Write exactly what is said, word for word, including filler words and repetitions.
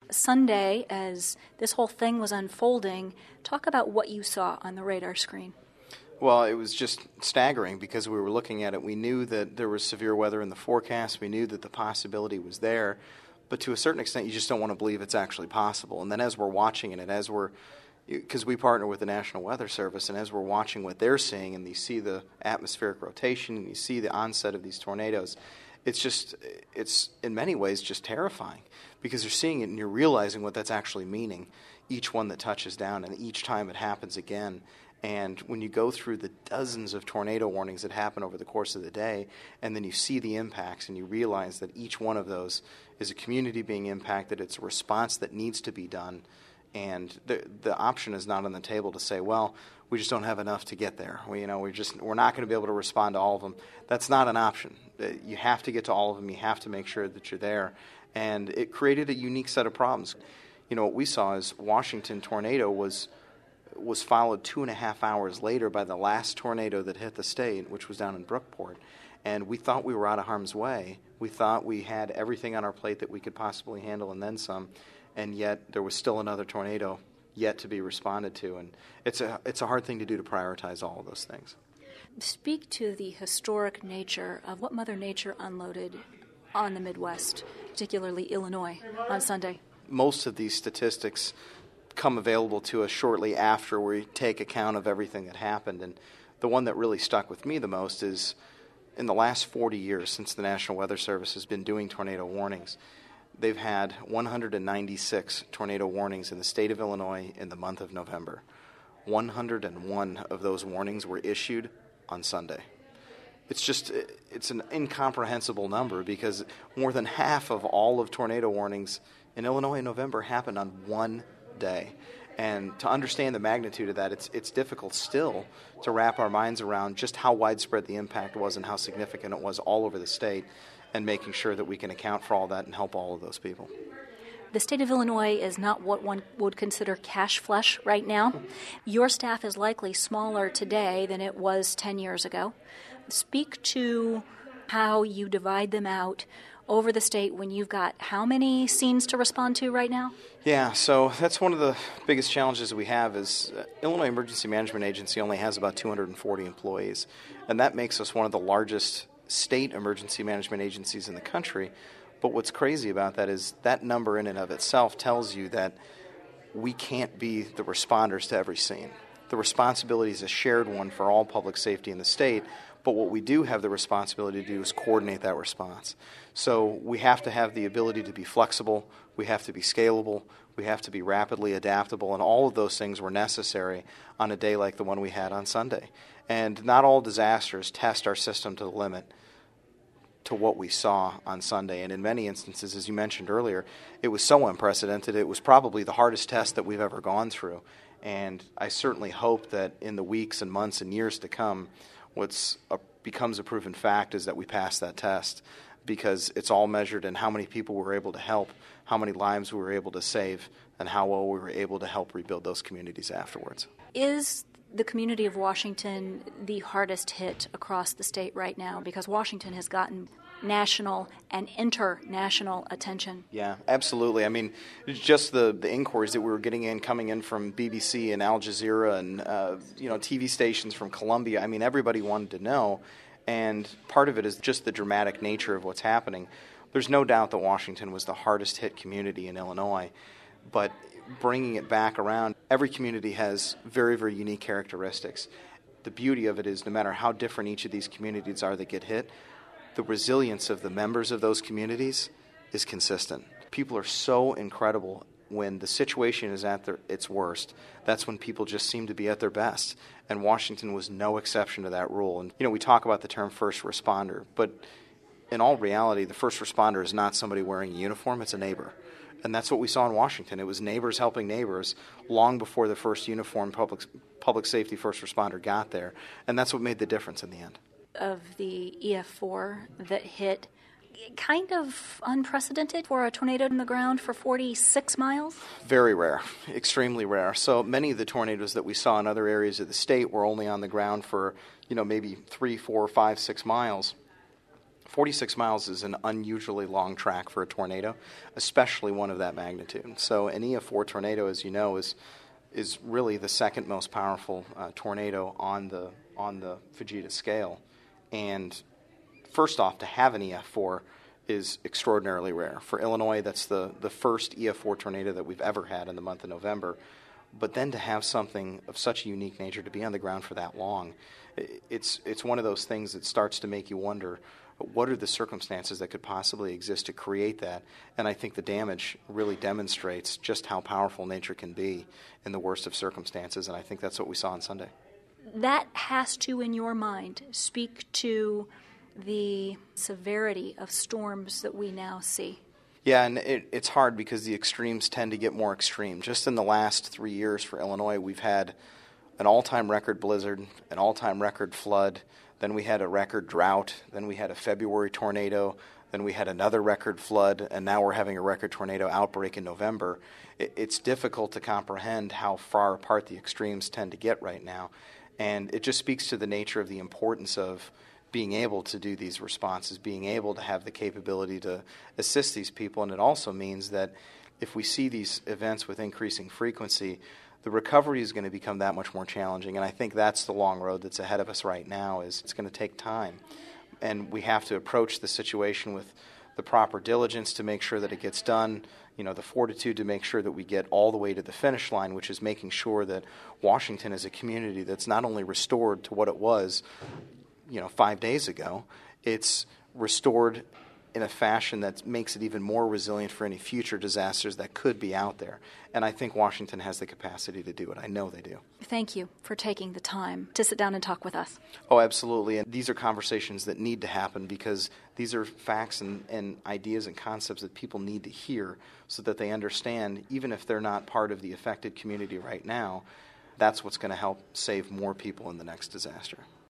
Sunday, as this whole thing was unfolding, talk about what you saw on the radar screen. Well, it was just staggering because we were looking at it. We knew that there was severe weather in the forecast. We knew that the possibility was there. But to a certain extent, you just don't want to believe it's actually possible. And then as we're watching it, and as we're, because we partner with the National Weather Service, and as we're watching what they're seeing, and you see the atmospheric rotation, and you see the onset of these tornadoes, it's just, it's in many ways just terrifying because you're seeing it and you're realizing what that's actually meaning, each one that touches down and each time it happens again. And when you go through the dozens of tornado warnings that happen over the course of the day, and then you see the impacts and you realize that each one of those is a community being impacted, it's a response that needs to be done, and the the option is not on the table to say, well, we just don't have enough to get there. We, you know, we just we're not going to be able to respond to all of them. That's not an option. You have to get to all of them. You have to make sure that you're there, and it created a unique set of problems. You know, what we saw is Washington tornado was was followed two and a half hours later by the last tornado that hit the state, which was down in Brookport. And we thought we were out of harm's way. We thought we had everything on our plate that we could possibly handle and then some, and yet there was still another tornado yet to be responded to. And it's a it's a hard thing to do to prioritize all of those things. Speak to the historic nature of what Mother Nature unloaded on the Midwest, particularly Illinois, on Sunday. Most of these statistics come available to us shortly after we take account of everything that happened. And the one that really stuck with me the most is in the last forty years since the National Weather Service has been doing tornado warnings, they've had one hundred ninety-six tornado warnings in the state of Illinois in the month of November. one hundred one of those warnings were issued on Sunday. It's just, it's an incomprehensible number because more than half of all of tornado warnings in Illinois in November happened on one day. And to understand the magnitude of that, it's it's difficult still to wrap our minds around just how widespread the impact was and how significant it was all over the state, and making sure that we can account for all that and help all of those people. The state of Illinois is not what one would consider cash flush right now. Your staff is likely smaller today than it was ten years ago. Speak to how you divide them out over the state when you've got how many scenes to respond to right now? Yeah, so that's one of the biggest challenges we have is uh, Illinois Emergency Management Agency only has about two hundred forty employees, and that makes us one of the largest state emergency management agencies in the country. But what's crazy about that is that number in and of itself tells you that we can't be the responders to every scene. The responsibility is a shared one for all public safety in the state, but what we do have the responsibility to do is coordinate that response. So we have to have the ability to be flexible, we have to be scalable, we have to be rapidly adaptable, and all of those things were necessary on a day like the one we had on Sunday. And not all disasters test our system to the limit to what we saw on Sunday. And in many instances, as you mentioned earlier, it was so unprecedented, it was probably the hardest test that we've ever gone through. And I certainly hope that in the weeks and months and years to come, what's a, becomes a proven fact is that we pass that test, because it's all measured in how many people we were able to help, how many lives we were able to save, and how well we were able to help rebuild those communities afterwards. Is the community of Washington the hardest hit across the state right now? Because Washington has gotten national and international attention. Yeah, absolutely. I mean, just the, the inquiries that we were getting in, coming in from B B C and Al Jazeera and uh, you know T V stations from Colombia. I mean, everybody wanted to know, and part of it is just the dramatic nature of what's happening. There's no doubt that Washington was the hardest hit community in Illinois, but bringing it back around, every community has very, very unique characteristics. The beauty of it is no matter how different each of these communities are that get hit, the resilience of the members of those communities is consistent. People are so incredible. When the situation is at their, its worst, that's when people just seem to be at their best. And Washington was no exception to that rule. And, you know, we talk about the term first responder, but in all reality, the first responder is not somebody wearing a uniform, it's a neighbor. And that's what we saw in Washington. It was neighbors helping neighbors long before the first uniformed public, public safety first responder got there. And that's what made the difference in the end. Of the E F four that hit, kind of unprecedented for a tornado in the ground for forty-six miles? Very rare, extremely rare. So many of the tornadoes that we saw in other areas of the state were only on the ground for, you know, maybe three, four, five, six miles. forty-six miles is an unusually long track for a tornado, especially one of that magnitude. So an E F four tornado, as you know, is is really the second most powerful uh, tornado on the on the Fujita scale. And first off, to have an E F four is extraordinarily rare. For Illinois, that's the, the first E F four tornado that we've ever had in the month of November. But then to have something of such a unique nature to be on the ground for that long, it's it's one of those things that starts to make you wonder, what are the circumstances that could possibly exist to create that? And I think the damage really demonstrates just how powerful nature can be in the worst of circumstances, and I think that's what we saw on Sunday. That has to, in your mind, speak to the severity of storms that we now see. Yeah, and it, it's hard because the extremes tend to get more extreme. Just in the last three years for Illinois, we've had an all-time record blizzard, an all-time record flood, then we had a record drought, then we had a February tornado, then we had another record flood, and now we're having a record tornado outbreak in November. It, it's difficult to comprehend how far apart the extremes tend to get right now, and it just speaks to the nature of the importance of being able to do these responses, being able to have the capability to assist these people. And it also means that if we see these events with increasing frequency, the recovery is going to become that much more challenging. And I think that's the long road that's ahead of us right now. Is it's going to take time. And we have to approach the situation with the proper diligence to make sure that it gets done, you know, the fortitude to make sure that we get all the way to the finish line, which is making sure that Washington is a community that's not only restored to what it was, you know, five days ago, it's restored in a fashion that makes it even more resilient for any future disasters that could be out there. And I think Washington has the capacity to do it. I know they do. Thank you for taking the time to sit down and talk with us. Oh, absolutely. And these are conversations that need to happen because these are facts and, and ideas and concepts that people need to hear so that they understand, even if they're not part of the affected community right now, that's what's going to help save more people in the next disaster.